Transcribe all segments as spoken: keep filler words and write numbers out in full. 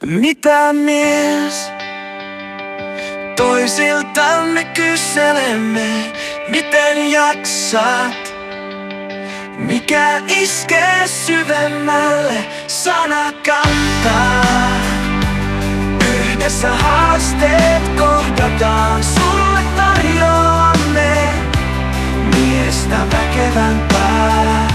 Mitä mies? Toisiltamme kyselemme, miten jaksat? Mikä iskee syvemmälle, sana kantaa. Yhdessä haasteet kohdataan, sulle tarjoamme miestä väkevämpää,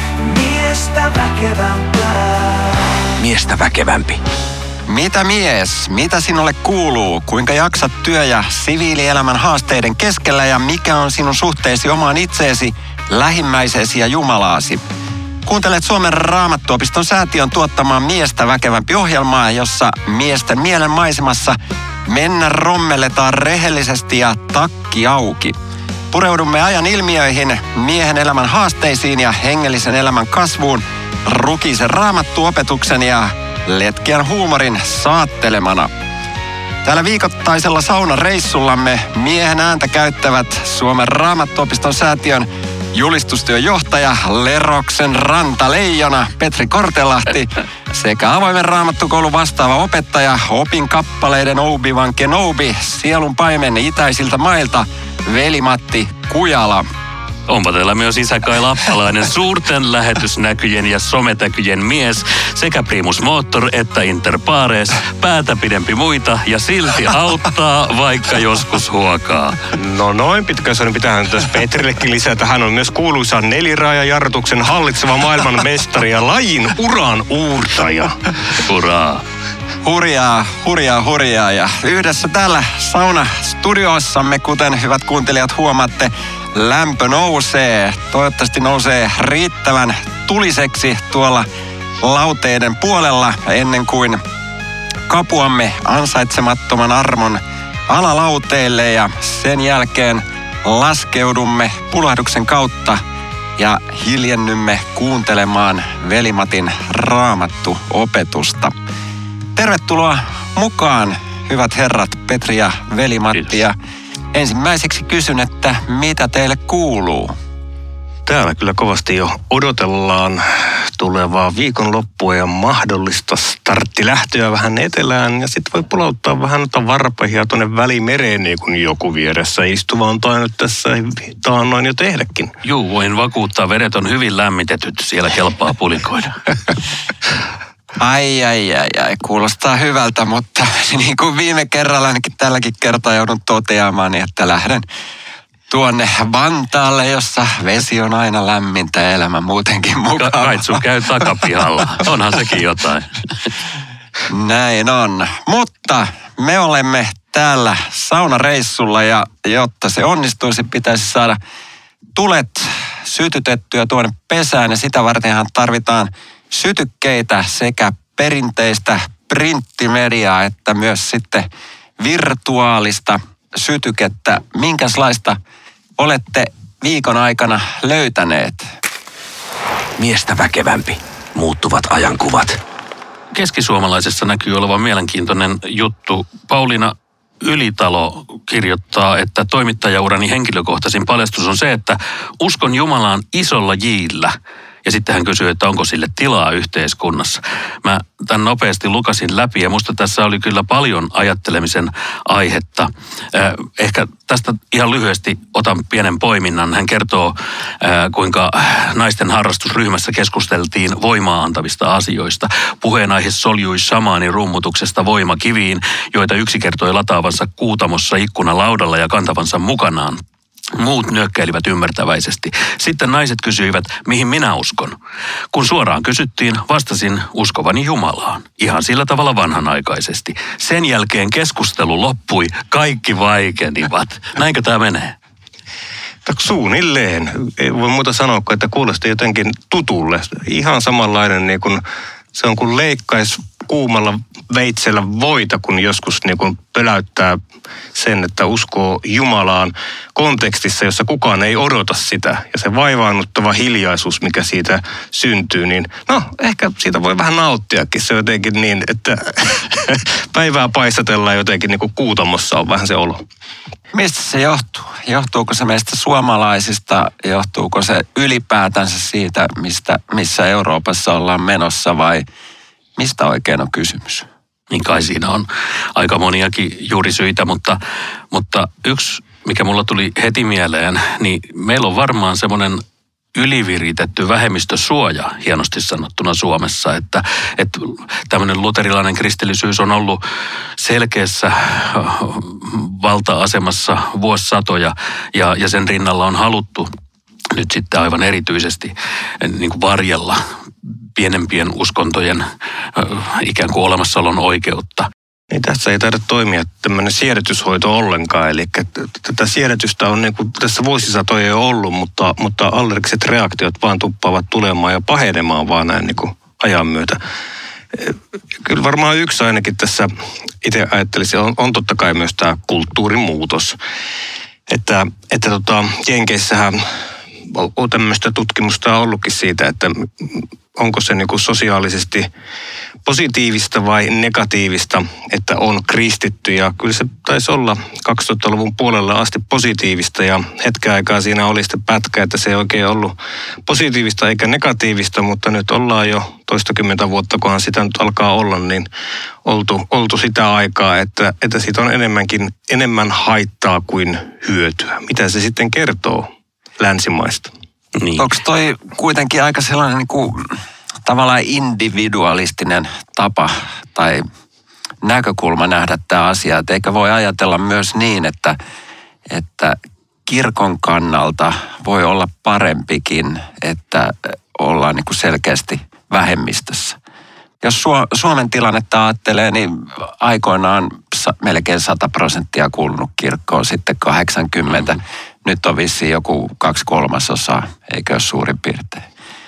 miestä väkevämpää. Miestä väkevämpi. Mitä mies? Mitä sinulle kuuluu? Kuinka jaksat työ- ja siviilielämän haasteiden keskellä ja mikä on sinun suhteesi omaan itseesi, lähimmäiseesi ja Jumalaasi? Kuuntelet Suomen Raamattuopiston säätiön tuottamaa Miestä väkevämpi -ohjelmaa, jossa miesten mielen maisemassa mennä rommelletaan rehellisesti ja takki auki. Pureudumme ajan ilmiöihin, miehen elämän haasteisiin ja hengellisen elämän kasvuun, rukisen raamattuopetuksen ja letkeän huumorin saattelemana. Täällä viikoittaisella saunareissullamme miehen ääntä käyttävät Suomen Raamattuopiston säätiön julistustyön johtaja Leroksen rantaleijona Petri Kortelahti sekä avoimen raamattukoulun vastaava opettaja opinkappaleiden Obi-Wan Kenobi sielun paimen itäisiltä mailta Veli-Matti Kujala. Onpa teillä myös isä Kai Lappalainen, suurten lähetysnäkyjen ja sometäkyjen mies, sekä primus motor että inter pares, päätä pidempi muita ja silti auttaa, vaikka joskus huokaa. No noin pitkässä pitää nyt Petrillekin lisätä. Hän on myös kuuluisa neliraajajarrutuksen hallitseva maailmanmestari ja lajin uran uurtaja. Uraa. Hurjaa, hurjaa, hurjaa. Ja yhdessä täällä saunastudiossamme, kuten hyvät kuuntelijat huomaatte, lämpö nousee. Toivottavasti nousee riittävän tuliseksi tuolla lauteiden puolella ennen kuin kapuamme ansaitsemattoman armon alalauteille ja sen jälkeen laskeudumme pulahduksen kautta ja hiljennymme kuuntelemaan Veli-Matin raamattuopetusta. Tervetuloa mukaan, hyvät herrat Petri ja Veli-Matti. Ja ensimmäiseksi kysyn, että mitä teille kuuluu? Täällä kyllä kovasti jo odotellaan tulevaa viikonloppua ja mahdollista starttilähtöä vähän etelään. Ja sitten voi pulauttaa vähän noita varpahia tuonne Välimereen, niin kuin joku vieressä istuva on tainnut tässä taannoin jo tehdäkin. Juu, voin vakuuttaa, vedet on hyvin lämmitetyt, siellä kelpaa pulikoida. Ai, ai, ai, ai, kuulostaa hyvältä, mutta niin kuin viime kerralla ainakin tälläkin kertaa joudun toteamaan, että lähden tuonne Vantaalle, jossa vesi on aina lämmintä ja elämä muutenkin mukava. Ka- Kaitsu käy takapihalla, onhan sekin jotain. Näin on, mutta me olemme täällä saunareissulla ja jotta se onnistuisi, pitäisi saada tulet sytytettyä tuonne pesään ja sitä vartenhan tarvitaan sytykkeitä sekä perinteistä printtimediaa että myös sitten virtuaalista sytykettä. Minkälaista olette viikon aikana löytäneet? Miestä väkevämpi. Muuttuvat ajankuvat. Keskisuomalaisessa näkyy olevan mielenkiintoinen juttu. Pauliina Ylitalo kirjoittaa, että toimittajaurani henkilökohtaisin paljastus on se, että uskon Jumalaan isolla jillä. Ja sitten hän kysyy, että onko sille tilaa yhteiskunnassa. Mä tämän nopeasti lukasin läpi ja musta tässä oli kyllä paljon ajattelemisen aihetta. Ehkä tästä ihan lyhyesti otan pienen poiminnan. Hän kertoo, kuinka naisten harrastusryhmässä keskusteltiin voimaa antavista asioista. Puheenaihe soljui shamaanin rummutuksesta voimakiviin, joita yksi kertoi lataavansa kuutamossa ikkunalaudalla ja kantavansa mukanaan. Muut nyökkäilivät ymmärtäväisesti. Sitten naiset kysyivät, mihin minä uskon. Kun suoraan kysyttiin, vastasin uskovani Jumalaan. Ihan sillä tavalla vanhanaikaisesti. Sen jälkeen keskustelu loppui, kaikki vaikenivat. Näinkö tämä menee? Suunnilleen. Ei voi muuta sanoa, että kuulosti jotenkin tutulle. Ihan samanlainen niin kuin se on kuin leikkaisi kuumalla veitsellä voita, kun joskus niin kuin pöläyttää sen, että uskoo Jumalaan kontekstissa, jossa kukaan ei odota sitä. Ja se vaivaannuttava hiljaisuus, mikä siitä syntyy, niin no ehkä siitä voi vähän nauttiakin. Se on jotenkin niin, että päivää paistatellaan jotenkin niin kuin kuutamossa on vähän se olo. Mistä se johtuu? Johtuuko se meistä suomalaisista? Johtuuko se ylipäätänsä siitä, mistä, missä Euroopassa ollaan menossa vai mistä oikein on kysymys? Niin kai siinä on aika moniakin juurisyitä, mutta, mutta yksi, mikä mulla tuli heti mieleen, niin meillä on varmaan semmoinen yliviritetty vähemmistösuoja, hienosti sanottuna Suomessa, että, että tämmöinen luterilainen kristillisyys on ollut selkeässä valta-asemassa vuosisatoja ja, ja sen rinnalla on haluttu nyt sitten aivan erityisesti niin kuin varjella pienempien uskontojen ikään kuin olemassaolon oikeutta. Niin tässä ei taida toimia tämmöinen siedätyshoito ollenkaan, eli tätä siedätystä on niin kuin tässä vuosisatoja jo ollut, mutta, mutta allergiset reaktiot vaan tuppaavat tulemaan ja pahenemaan vaan näin niin kuin ajan myötä. Kyllä varmaan yksi ainakin tässä itse ajattelisin, on, on totta kai myös tämä kulttuurimuutos. Että, että tota, Jenkeissähän on tämmöistä tutkimusta ollutkin siitä, että onko se niin kuin sosiaalisesti positiivista vai negatiivista, että on kristitty. Ja kyllä se taisi olla kaksituhattaluvun puolella asti positiivista ja hetken aikaa siinä oli sitten pätkä, että se ei oikein ollut positiivista eikä negatiivista, mutta nyt ollaan jo toistakymmentä vuotta, kunhan sitä nyt alkaa olla, niin oltu, oltu sitä aikaa, että, että siitä on enemmänkin, enemmän haittaa kuin hyötyä. Mitä se sitten kertoo länsimaista? Niin. Onko toi kuitenkin aika sellainen niin kuin tavallaan individualistinen tapa tai näkökulma nähdä tämä asia, että eikä voi ajatella myös niin, että, että kirkon kannalta voi olla parempikin, että ollaan niin kuin selkeästi vähemmistössä. Jos Suomen tilannetta ajattelee, niin aikoinaan melkein sata prosenttia kuulunut kirkkoon, sitten kahdeksankymmentä. Nyt on vissiin joku kaksi kolmasosaa, eikö ole suurin piirtein.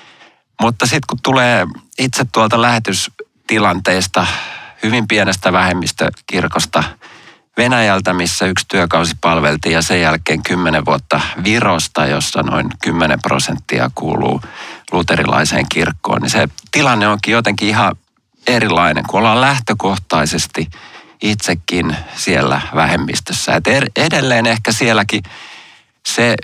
Mutta sitten kun tulee itse tuolta lähetystilanteesta, hyvin pienestä vähemmistökirkosta Venäjältä, missä yksi työkausi palveltiin, ja sen jälkeen kymmenen vuotta Virosta, jossa noin kymmenen prosenttia kuuluu luterilaiseen kirkkoon, niin se tilanne onkin jotenkin ihan erilainen, kun ollaan lähtökohtaisesti itsekin siellä vähemmistössä. Et edelleen ehkä sielläkin se,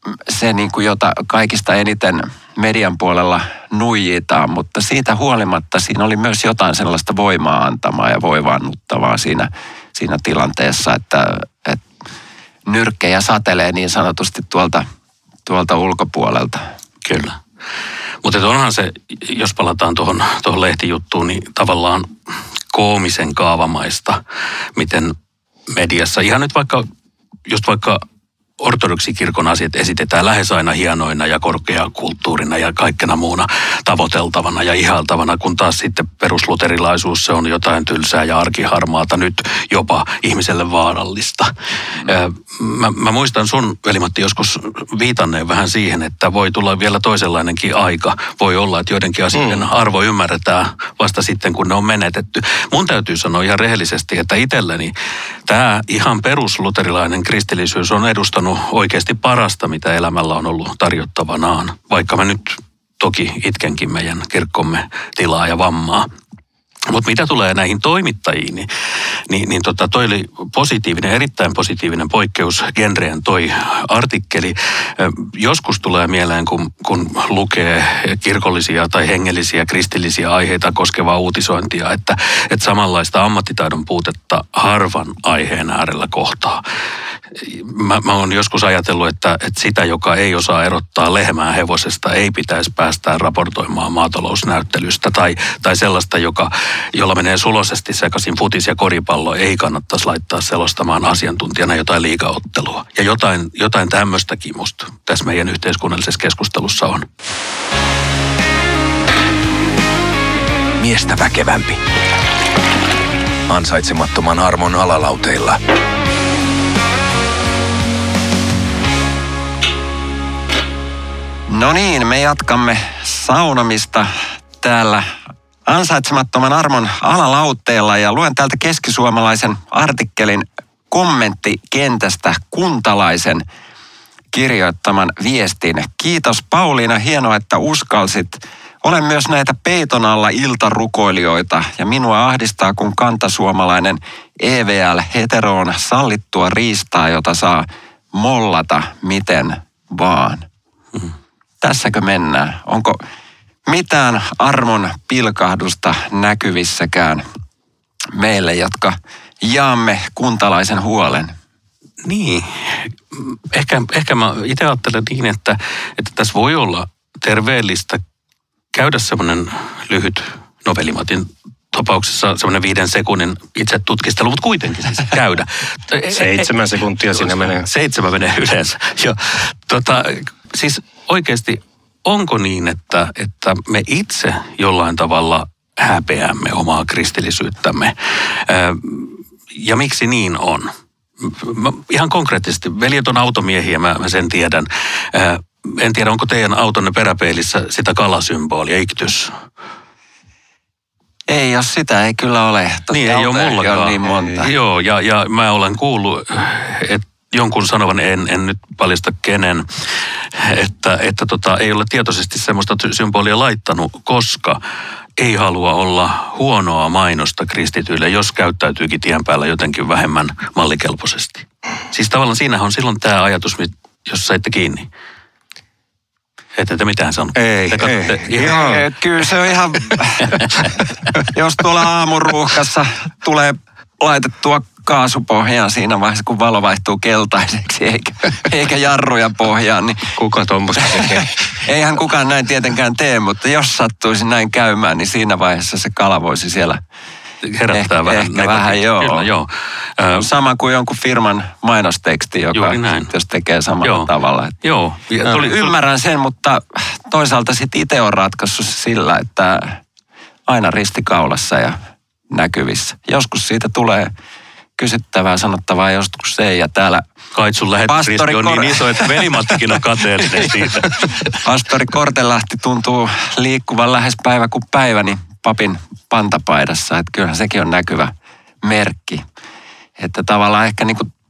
se niin kuin jota kaikista eniten median puolella nuijitaan, mutta siitä huolimatta siinä oli myös jotain sellaista voimaa antamaa ja voivaannuttavaa siinä, siinä tilanteessa, että, että nyrkkejä satelee niin sanotusti tuolta, tuolta ulkopuolelta. Kyllä. Mutta onhan se, jos palataan tuohon, tuohon lehtijuttuun, niin tavallaan koomisen kaavamaista, miten mediassa, ihan nyt vaikka, just vaikka ortodoksikirkon asiat esitetään lähes aina hienoina ja korkeakulttuurina ja kaikkena muuna tavoiteltavana ja ihailtavana, kun taas sitten perusluterilaisuus se on jotain tylsää ja arkiharmaata, nyt jopa ihmiselle vaarallista. Mm. Mä, mä muistan sun, Veli-Matti, joskus viitanneen vähän siihen, että voi tulla vielä toisenlainenkin aika. Voi olla, että joidenkin asioiden mm. arvo ymmärretään vasta sitten, kun ne on menetetty. Mun täytyy sanoa ihan rehellisesti, että itselleni tämä ihan perusluterilainen kristillisyys on edustanut oikeasti parasta, mitä elämällä on ollut tarjottavanaan, vaikka mä nyt toki itkenkin meidän kirkkomme tilaa ja vammaa. Mutta mitä tulee näihin toimittajiin, niin, niin, niin tota, toi oli positiivinen, erittäin positiivinen poikkeus genreen toi artikkeli. Joskus tulee mieleen, kun, kun lukee kirkollisia tai hengellisiä, kristillisiä aiheita koskevaa uutisointia, että, että samanlaista ammattitaidon puutetta harvan aiheen äärellä kohtaa. Mä, mä oon joskus ajatellut, että, että sitä, joka ei osaa erottaa lehmää hevosesta, ei pitäisi päästää raportoimaan maatalousnäyttelystä tai, tai sellaista, joka, jolla menee sulosesti sekaisin futis ja koripallo, ei kannattaisi laittaa selostamaan asiantuntijana jotain liigaottelua. Ja jotain, jotain tämmöistäkin musta tässä meidän yhteiskunnallisessa keskustelussa on. Miestä väkevämpi. Ansaitsemattoman armon alalauteilla. No niin, me jatkamme saunomista täällä ansaitsemattoman armon alalautteella ja luen täältä keskisuomalaisen artikkelin kommenttikentästä Kuntalaisen kirjoittaman viestin. Kiitos Pauliina, hienoa, että uskalsit. Olen myös näitä peiton alla iltarukoilijoita ja minua ahdistaa, kun kantasuomalainen E V L-hetero on sallittua riistaa, jota saa mollata miten vaan. Hmm. Tässäkö mennään? Onko mitään armon pilkahdusta näkyvissäkään meille, jotka jaamme kuntalaisen huolen. Niin, ehkä, ehkä mä itse ajattelen niin, että, että tässä voi olla terveellistä käydä semmoinen lyhyt novelimatin tapauksessa semmoinen viiden sekunnin itse tutkistelu, mutta kuitenkin siis käydä. Seitsemän sekuntia siinä menee. Seitsemän menee yleensä. Jo, tota, siis oikeasti onko niin, että, että me itse jollain tavalla häpeämme omaa kristillisyyttämme? Ja miksi niin on? Mä, ihan konkreettisesti, veljet on automiehiä, mä, mä sen tiedän. En tiedä, onko teidän autonne peräpeilissä sitä kalasymbolia, iktys? Ei, jos sitä ei kyllä ole. Totta niin, ei ole mullakaan. Ole niin monta. Joo, ja, ja mä olen kuullut, että jonkun sanovan, en, en nyt paljasta kenen, että, että tota, ei ole tietoisesti semmoista symbolia laittanut, koska ei halua olla huonoa mainosta kristityille, jos käyttäytyykin tien päällä jotenkin vähemmän mallikelpoisesti. Siis tavallaan siinähän on silloin tämä ajatus, jos saitte kiinni. Ette te mitään sanonut. Ei, te katsotte, ei. Ihan. Kyllä se on ihan, jos tuolla aamuruuhkassa tulee laitettua kaasupohjaan siinä vaiheessa, kun valo vaihtuu keltaiseksi, eikä, eikä jarruja pohjaan, niin kuka tuommoista tekee? Eihän kukaan näin tietenkään tee, mutta jos sattuisi näin käymään, niin siinä vaiheessa se kala voisi siellä herättää ehkä, vähän. Ehkä vähän, joo. Kyllä, joo. Sama kuin jonkun firman mainosteksti, joka jos tekee samalla joo. tavalla. Joo. Ja tuli, ymmärrän sen, mutta toisaalta sitten itse on ratkaissut sillä, että aina ristikaulassa ja näkyvissä. Joskus siitä tulee kysyttävää, sanottavaa, joskus ei. Ja täällä Kaitsun lähetysriski on niin iso, että velimattikin on kateellinen siitä. Pastori Kortelahti tuntuu liikkuvan lähes päivä kuin päivä, niin papin pantapaidassa. Että kyllähän sekin on näkyvä merkki. Että tavallaan ehkä niin kuin,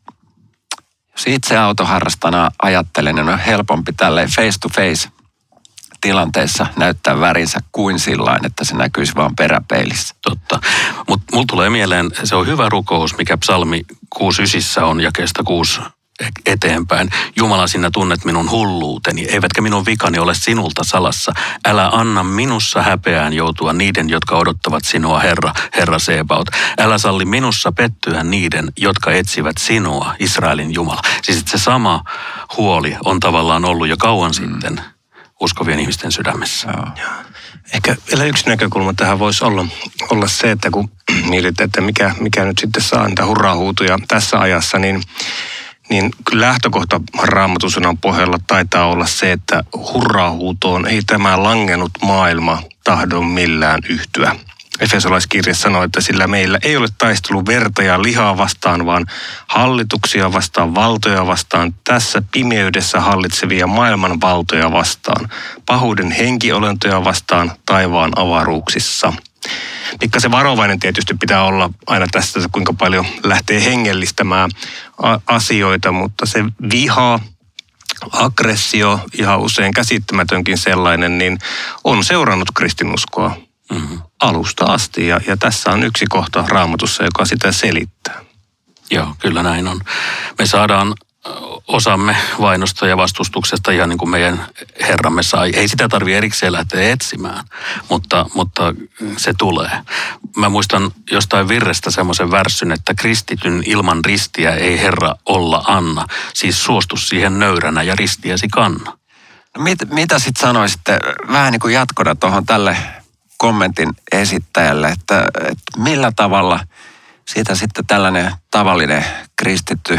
jos itse autoharrastana ajattelen, niin on helpompi tälleen face to face tilanteessa näyttää värinsä kuin sillain, että se näkyisi vaan peräpeilissä. Totta. Mutta mulla tulee mieleen, se on hyvä rukous, mikä psalmi kuusi ysissä on jakeesta kuusi eteenpäin. Jumala, sinä tunnet minun hulluuteni, eivätkä minun vikani ole sinulta salassa. Älä anna minussa häpeään joutua niiden, jotka odottavat sinua, Herra, Herra Sebaot. Älä salli minussa pettyä niiden, jotka etsivät sinua, Israelin Jumala. Siis että se sama huoli on tavallaan ollut jo kauan mm. sitten uskovien ihmisten sydämessä. Joo. Ehkä vielä yksi näkökulma tähän voisi olla, olla se, että kun mietitään, että mikä, mikä nyt sitten saa niitä hurraahuutuja tässä ajassa, niin niin lähtökohta Raamatusanan pohjalla taitaa olla se, että hurraahuutoon ei tämä langennut maailma tahdo millään yhtyä. Efesolaiskirja sanoo, että sillä meillä ei ole taistelu verta ja lihaa vastaan, vaan hallituksia vastaan, valtoja vastaan, tässä pimeydessä hallitsevia maailman valtoja vastaan, pahuuden henkiolentoja vastaan taivaan avaruuksissa. Pikkasen varovainen tietysti pitää olla aina tästä, kuinka paljon lähtee hengellistämään asioita, mutta se viha, aggressio, ihan usein käsittämätönkin sellainen, niin on seurannut kristinuskoa mm-hmm. alusta asti. Ja, ja tässä on yksi kohta Raamatussa, joka sitä selittää. Joo, kyllä näin on. Me saadaan osamme vainosta ja vastustuksesta ihan niin kuin meidän Herramme sai. Ei sitä tarvitse erikseen lähteä etsimään, mutta, mutta se tulee. Mä muistan jostain virrestä semmoisen värssyn, että kristityn ilman ristiä ei Herra olla anna. Siis suostu siihen nöyränä ja ristiäsi kanna. No mit, mitä sitten sanoisitte vähän niin kuin jatkona tuohon tälle kommentin esittäjälle, että, että millä tavalla siitä sitten tällainen tavallinen kristitty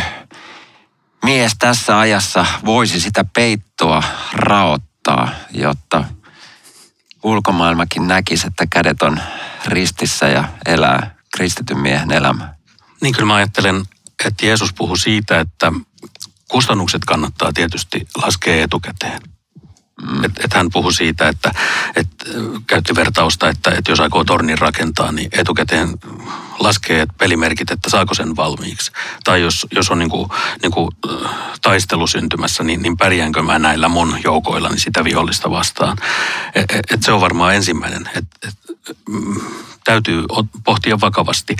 mies tässä ajassa voisi sitä peittoa raottaa, jotta ulkomaailmakin näkisi, että kädet on ristissä ja elää kristityn miehen elämää. Niin kyllä mä ajattelen, että Jeesus puhui siitä, että kustannukset kannattaa tietysti laskea etukäteen. Mm. Että et hän puhui siitä, että et, käytti vertausta, että et jos aikoo tornin rakentaa, niin etukäteen laskee pelimerkit, että saako sen valmiiksi. Tai jos, jos on niinku, niinku, taistelu syntymässä, niin, niin pärjäänkö mä näillä mun joukoilla niin sitä vihollista vastaan. Et, et, et se on varmaan ensimmäinen. Et, et, mm, täytyy pohtia vakavasti.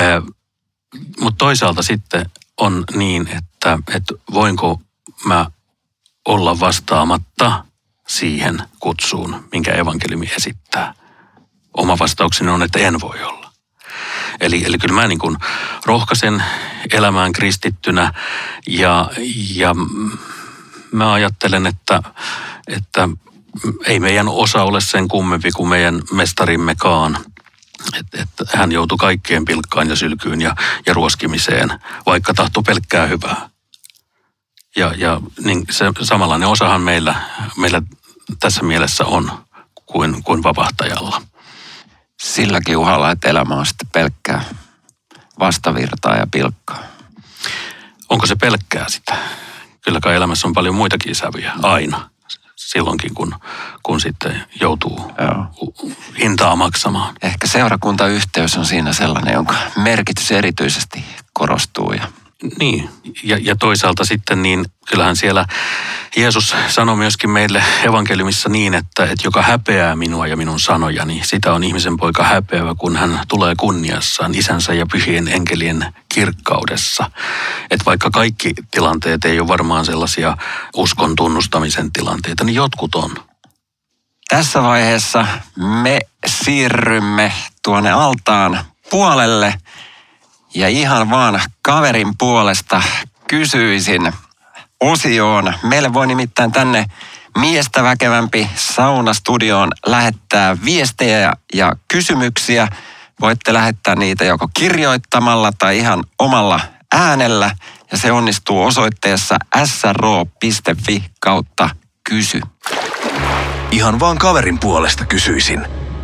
Mutta toisaalta sitten on niin, että et voinko mä olla vastaamatta siihen kutsuun, minkä evankeliumi esittää. Oma vastaukseni on, että en voi olla. Eli, eli kyllä mä niin kuin rohkaisen elämään kristittynä ja, ja mä ajattelen, että, että ei meidän osa ole sen kummempi kuin meidän mestarimmekaan. Että et hän joutui kaikkeen pilkkaan ja sylkyyn ja, ja ruoskimiseen, vaikka tahtoi pelkkää hyvää. Ja, ja niin se samanlainen osahan meillä, meillä tässä mielessä on kuin, kuin vapahtajalla. Silläkin uhalla, että elämä on sitten pelkkää vastavirtaa ja pilkkaa. Onko se pelkkää sitä? Kyllä kai elämässä on paljon muitakin sävyjä aina. Silloinkin, kun, kun sitten joutuu Joo. hintaa maksamaan. Ehkä seurakuntayhteys on siinä sellainen, jonka merkitys erityisesti korostuu. Ja... Niin, ja, ja toisaalta sitten niin kyllähän siellä Jeesus sanoi myöskin meille evankeliumissa niin, että, että joka häpeää minua ja minun sanojani, sitä on ihmisen poika häpeävä, kun hän tulee kunniassaan isänsä ja pyhien enkelien kirkkaudessa. Että vaikka kaikki tilanteet ei ole varmaan sellaisia uskon tunnustamisen tilanteita, niin jotkut on. Tässä vaiheessa me siirrymme tuonne altaan puolelle ja ihan vaan kaverin puolesta kysyisin osioon. Meille voi nimittäin tänne miestä väkevämpi saunastudioon lähettää viestejä ja kysymyksiä. Voitte lähettää niitä joko kirjoittamalla tai ihan omalla äänellä. Ja se onnistuu osoitteessa s r o piste f i kautta kysy. Ihan vaan kaverin puolesta kysyisin.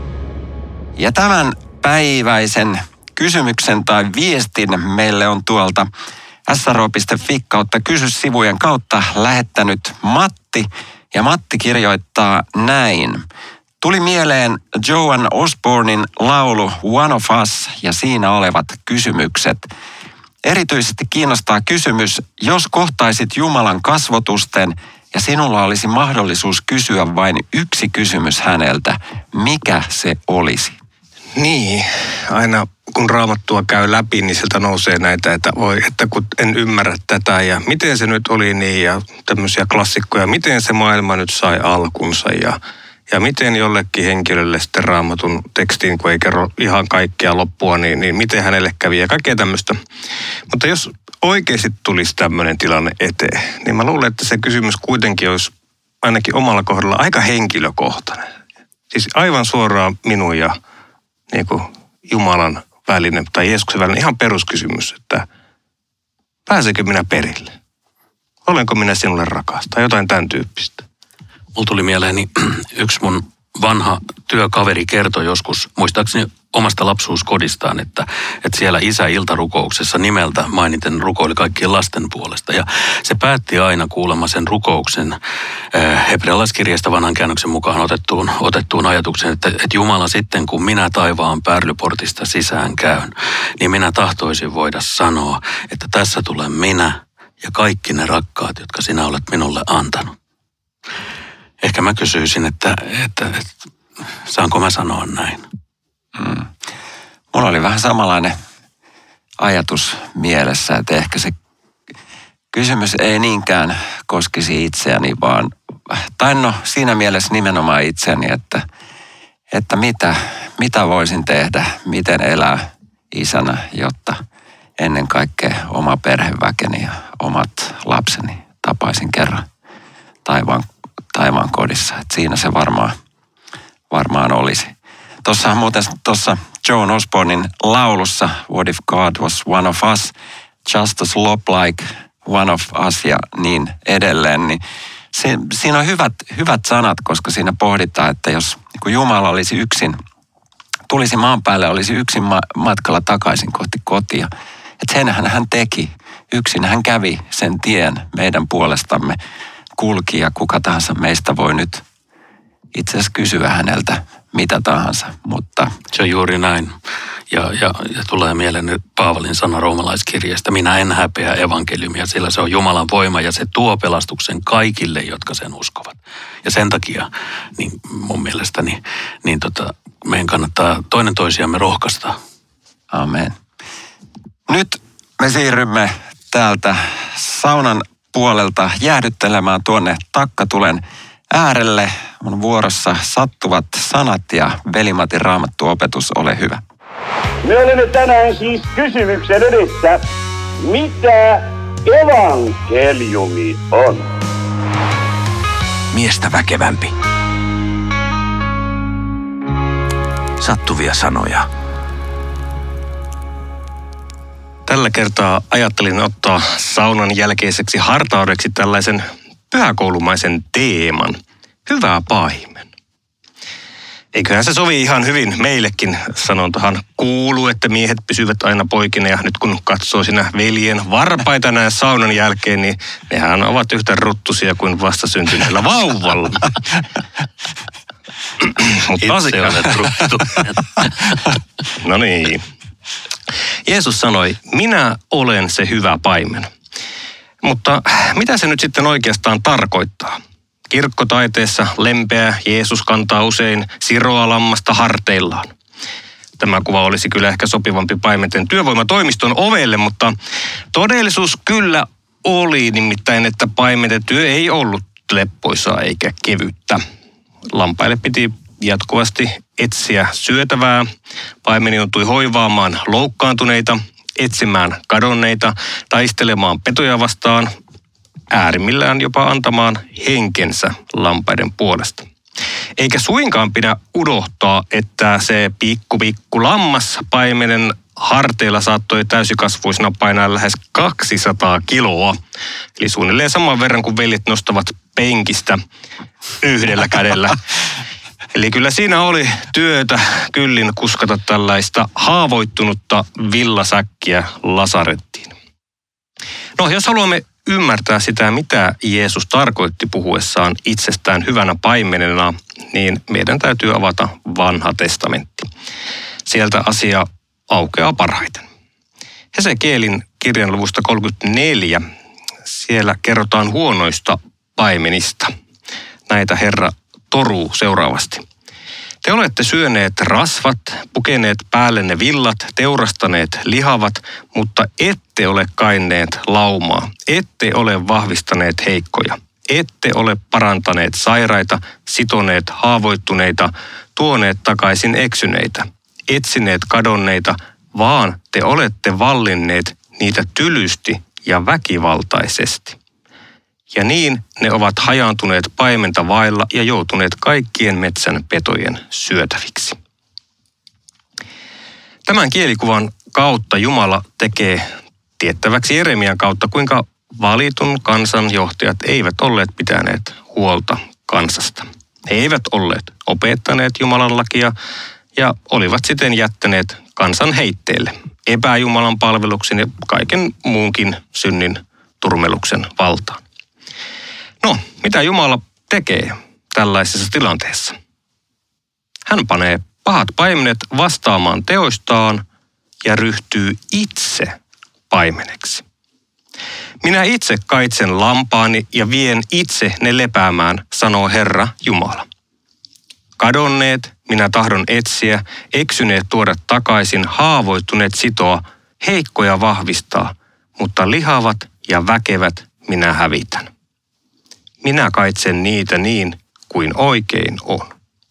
Ja tämän päiväisen kysymyksen tai viestin meille on tuolta s r o piste f i kautta kysy sivujen kautta lähettänyt Matti. Ja Matti kirjoittaa näin. Tuli mieleen Joan Osbornin laulu One of Us ja siinä olevat kysymykset. Erityisesti kiinnostaa kysymys, jos kohtaisit Jumalan kasvotusten ja sinulla olisi mahdollisuus kysyä vain yksi kysymys häneltä, mikä se olisi? Niin, aina kun Raamattua käy läpi, niin sieltä nousee näitä, että voi, että kun en ymmärrä tätä ja miten se nyt oli niin ja tämmöisiä klassikkoja, miten se maailma nyt sai alkunsa ja, ja miten jollekin henkilölle sitten Raamatun tekstiin, kun ei kerro ihan kaikkea loppua, niin, niin miten hänelle kävi ja kaikkea tämmöistä. Mutta jos oikeasti tulisi tämmöinen tilanne eteen, niin mä luulen, että se kysymys kuitenkin olisi ainakin omalla kohdalla aika henkilökohtainen. Siis aivan suoraan minun ja niin kuin Jumalan välinen tai Jeesuksen välinen ihan peruskysymys, että pääsekö minä perille? Olenko minä sinulle rakas? Tai jotain tämän tyyppistä. Mulla tuli mieleeni yksi mun vanha työkaveri kertoi joskus, muistaakseni omasta lapsuuskodistaan, että, että siellä isä iltarukouksessa nimeltä mainiten rukoili kaikkien lasten puolesta. Ja se päätti aina kuulemma sen rukouksen äh, hebrealaiskirjasta vanhan käännöksen mukaan otettuun, otettuun ajatuksen, että, että Jumala sitten kun minä taivaan pärlyportista sisään käyn, niin minä tahtoisin voida sanoa, että tässä tulen minä ja kaikki ne rakkaat, jotka sinä olet minulle antanut. Ehkä mä kysyisin, että, että, että saanko mä sanoa näin? Mm. Mulla oli vähän samanlainen ajatus mielessä, että ehkä se kysymys ei niinkään koskisi itseäni, vaan, tai no siinä mielessä nimenomaan itseäni, että, että mitä, mitä voisin tehdä, miten elää isänä, jotta ennen kaikkea oma perheväkeni ja omat lapseni tapaisin kerran taivaan, taivaan kodissa. Että siinä se varmaan, varmaan olisi. Tuossahan muuten tuossa Joan Osbornin laulussa What if God was one of us, just as lop like one of us ja niin edelleen, niin se, siinä on hyvät, hyvät sanat, koska siinä pohditaan, että jos niin Jumala olisi yksin, tulisi maan päälle, olisi yksin ma- matkalla takaisin kohti kotia. Että senhän hän teki, yksin hän kävi sen tien meidän puolestamme, kulki ja kuka tahansa meistä voi nyt itse asiassa kysyä häneltä mitä tahansa, mutta... Se on juuri näin. Ja, ja, ja tulee mieleen Paavalin sana roomalaiskirjeestä, minä en häpeä evankeliumia, sillä se on Jumalan voima ja se tuo pelastuksen kaikille, jotka sen uskovat. Ja sen takia, niin mun mielestäni, niin tota, meidän kannattaa toinen toisiamme rohkaista. Amen. Nyt me siirrymme täältä saunan puolelta jäähdyttelemään tuonne takkatulen äärelle. On vuorossa sattuvat sanat ja Veli-Matin raamattuopetus, ole hyvä. Me olemme tänään siis kysymyksen edessä, mitä evankeliumi on? Miestä väkevämpi. Sattuvia sanoja. Tällä kertaa ajattelin ottaa saunan jälkeiseksi hartaudeksi tällaisen pyhäkoulumaisen teeman. Hyvä paimen. Eiköhän se sovi ihan hyvin meillekin. Sanontahan kuuluu, että miehet pysyvät aina poikina ja nyt kun katsoo siinä veljen varpaita näin saunan jälkeen, niin nehän ovat yhtä ruttusia kuin vastasyntyneellä vauvalla. Itse olet ruttu. No niin. Jeesus sanoi, minä olen se hyvä paimen. Mutta mitä se nyt sitten oikeastaan tarkoittaa? Kirkkotaiteessa lempeä Jeesus kantaa usein siroa lammasta harteillaan. Tämä kuva olisi kyllä ehkä sopivampi paimenten työvoimatoimiston ovelle, mutta todellisuus kyllä oli nimittäin, että paimenten työ ei ollut leppoisaa eikä kevyttä. Lampaille piti jatkuvasti etsiä syötävää. Paimen joutui hoivaamaan loukkaantuneita, etsimään kadonneita, taistelemaan petoja vastaan, äärimmillään jopa antamaan henkensä lampaiden puolesta. Eikä suinkaan pidä unohtaa, että se pikku pikku lammas paimenen harteilla saattoi täysikasvuisena painaa lähes kaksisataa kiloa. Eli suunnilleen saman verran kuin veljet nostavat penkistä yhdellä kädellä. Eli kyllä siinä oli työtä kyllin kuskata tällaista haavoittunutta villasäkkiä lasarettiin. No, jos haluamme ymmärtää sitä, mitä Jeesus tarkoitti puhuessaan itsestään hyvänä paimenena, niin meidän täytyy avata vanha testamentti. Sieltä asia aukeaa parhaiten. Hesekielin kirjan luvusta kolmekymmentäneljä, siellä kerrotaan huonoista paimenista. Näitä Herra toruu seuraavasti. Te olette syöneet rasvat, pukeneet päällenne villat, teurastaneet lihavat, mutta ette ole kainneet laumaa, ette ole vahvistaneet heikkoja, ette ole parantaneet sairaita, sitoneet haavoittuneita, tuoneet takaisin eksyneitä, etsineet kadonneita, vaan te olette vallinneet niitä tylysti ja väkivaltaisesti. Ja niin ne ovat hajaantuneet paimenta vailla ja joutuneet kaikkien metsän petojen syötäviksi. Tämän kielikuvan kautta Jumala tekee tiettäväksi Jeremian kautta, kuinka valitun kansan johtajat eivät olleet pitäneet huolta kansasta. He eivät olleet opettaneet Jumalan lakia ja olivat siten jättäneet kansan heitteelle epäjumalan palveluksen ja kaiken muunkin synnin turmeluksen valtaan. No, mitä Jumala tekee tällaisessa tilanteessa? Hän panee pahat paimenet vastaamaan teoistaan ja ryhtyy itse paimeneksi. Minä itse kaitsen lampaani ja vien itse ne lepäämään, sanoo Herra Jumala. Kadonneet minä tahdon etsiä, eksyneet tuoda takaisin, haavoittuneet sitoa, heikkoja vahvistaa, mutta lihavat ja väkevät minä hävitän. Minä kaitsen niitä niin kuin oikein on.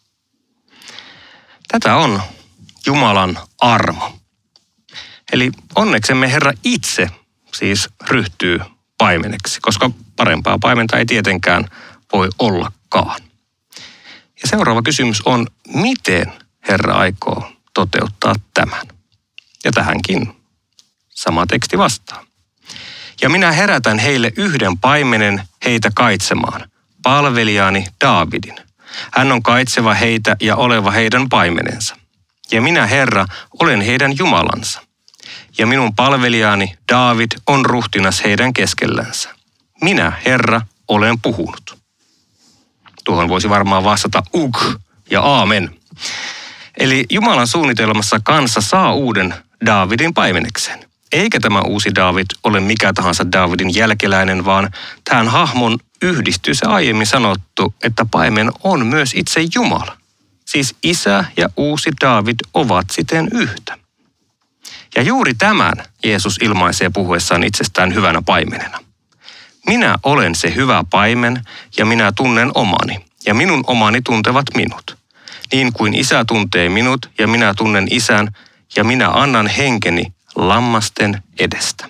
Tätä on Jumalan armo. Eli onneksemme Herra itse siis ryhtyy paimeneksi, koska parempaa paimenta ei tietenkään voi ollakaan. Ja seuraava kysymys on, miten Herra aikoo toteuttaa tämän? Ja tähänkin sama teksti vastaa. Ja minä herätän heille yhden paimenen heitä kaitsemaan, palvelijaani Daavidin. Hän on kaitseva heitä ja oleva heidän paimenensa. Ja minä, Herra, olen heidän Jumalansa. Ja minun palvelijaani Daavid on ruhtinas heidän keskellänsä. Minä, Herra, olen puhunut. Tuohon voisi varmaan vastata uk ja aamen. Eli Jumalan suunnitelmassa kansa saa uuden Daavidin paimenekseen. Eikä tämä uusi Daavid ole mikä tahansa Daavidin jälkeläinen, vaan tähän hahmon yhdistyy se aiemmin sanottu, että paimen on myös itse Jumala. Siis isä ja uusi Daavid ovat siten yhtä. Ja juuri tämän Jeesus ilmaisee puhuessaan itsestään hyvänä paimenena. Minä olen se hyvä paimen ja minä tunnen omani ja minun omani tuntevat minut. Niin kuin isä tuntee minut ja minä tunnen isän ja minä annan henkeni lammasten edestä.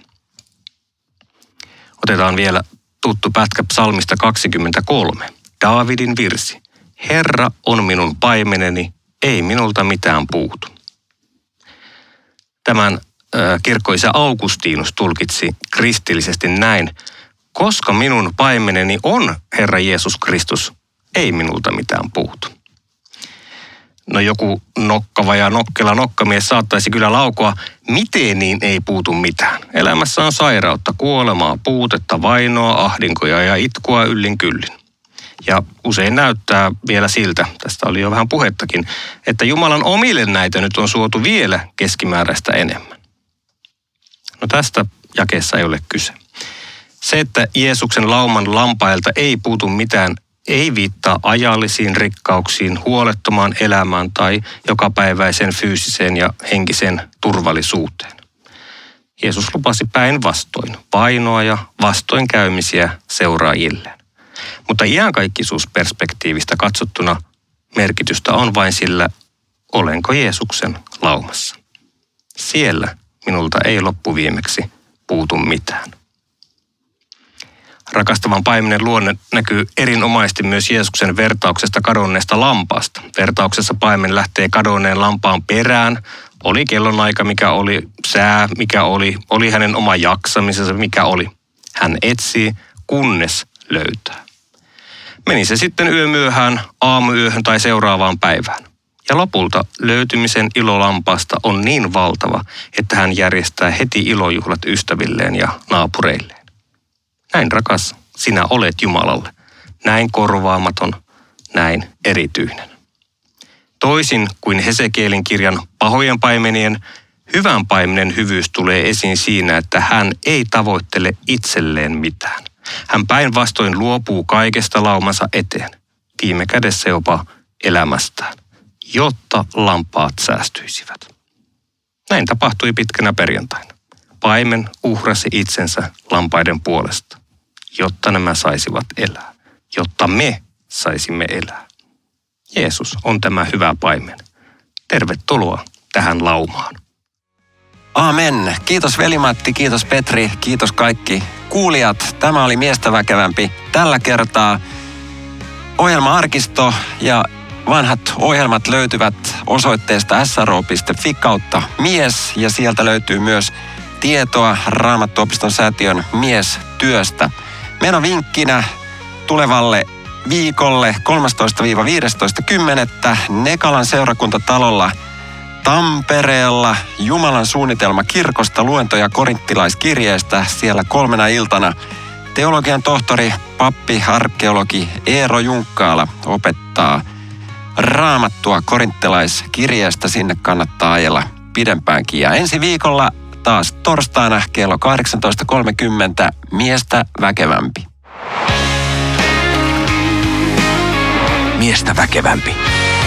Otetaan vielä tuttu pätkä psalmista kaksikymmentäkolme. Daavidin virsi. Herra on minun paimeneni, ei minulta mitään puutu. Tämän äh, kirkkoisä Augustinus tulkitsi kristillisesti näin. Koska minun paimeneni on Herra Jeesus Kristus, ei minulta mitään puutu. No joku nokkava ja nokkela nokkamies saattaisi kyllä laukoa, miten niin ei puutu mitään. Elämässä on sairautta, kuolemaa, puutetta, vainoa, ahdinkoja ja itkua yllin kyllin. Ja usein näyttää vielä siltä, tästä oli jo vähän puhettakin, että Jumalan omille näitä nyt on suotu vielä keskimääräistä enemmän. No tästä jakeessa ei ole kyse. Se, että Jeesuksen lauman lampailta ei puutu mitään, ei viittaa ajallisiin rikkauksiin, huolettomaan elämään tai jokapäiväiseen fyysiseen ja henkiseen turvallisuuteen. Jeesus lupasi päinvastoin vainoa ja vastoinkäymisiä seuraajilleen. Mutta iankaikkisuusperspektiivistä katsottuna merkitystä on vain sillä, olenko Jeesuksen laumassa. Siellä minulta ei loppuviimeksi puutu mitään. Rakastavan paimenen luonne näkyy erinomaisesti myös Jeesuksen vertauksesta kadonneesta lampaasta. Vertauksessa paimen lähtee kadonneen lampaan perään. Oli kellonaika, mikä oli, sää, mikä oli, oli hänen oma jaksamisensa, mikä oli. Hän etsii, kunnes löytää. Meni se sitten yömyöhään, aamuyöhön tai seuraavaan päivään. Ja lopulta löytymisen ilo lampaasta on niin valtava, että hän järjestää heti ilojuhlat ystävilleen ja naapureilleen. Näin rakas sinä olet Jumalalle, näin korvaamaton, näin erityinen. Toisin kuin Hesekielin kirjan pahojen paimenien, hyvän paimenen hyvyys tulee esiin siinä, että hän ei tavoittele itselleen mitään. Hän päinvastoin luopuu kaikesta laumansa eteen, viime kädessä jopa elämästään, jotta lampaat säästyisivät. Näin tapahtui pitkänä perjantaina. Paimen uhrasi itsensä lampaiden puolesta, jotta nämä saisivat elää, jotta me saisimme elää. Jeesus on tämä hyvä paimen. Tervetuloa tähän laumaan. Aamen. Kiitos Veli-Matti, kiitos Petri, kiitos kaikki kuulijat. Tämä oli Miestä väkevämpi tällä kertaa. Ohjelma-arkisto ja vanhat ohjelmat löytyvät osoitteesta s r o piste f i kautta mies ja sieltä löytyy myös tietoa Raamattuopiston säätiön miestyöstä. Menovinkkinä tulevalle viikolle kolmastoista viidestoista kymmenettä Nekalan seurakuntatalolla Tampereella Jumalan suunnitelma kirkosta luentoja korinttilaiskirjeestä. Siellä kolmena iltana teologian tohtori, pappi, arkeologi Eero Junkkaala opettaa Raamattua korinttilaiskirjeestä. Sinne kannattaa ajella pidempäänkin. Ja ensi viikolla taas torstaina kello kahdeksantoista kolmekymmentä Miestä väkevämpi. Miestä väkevämpi.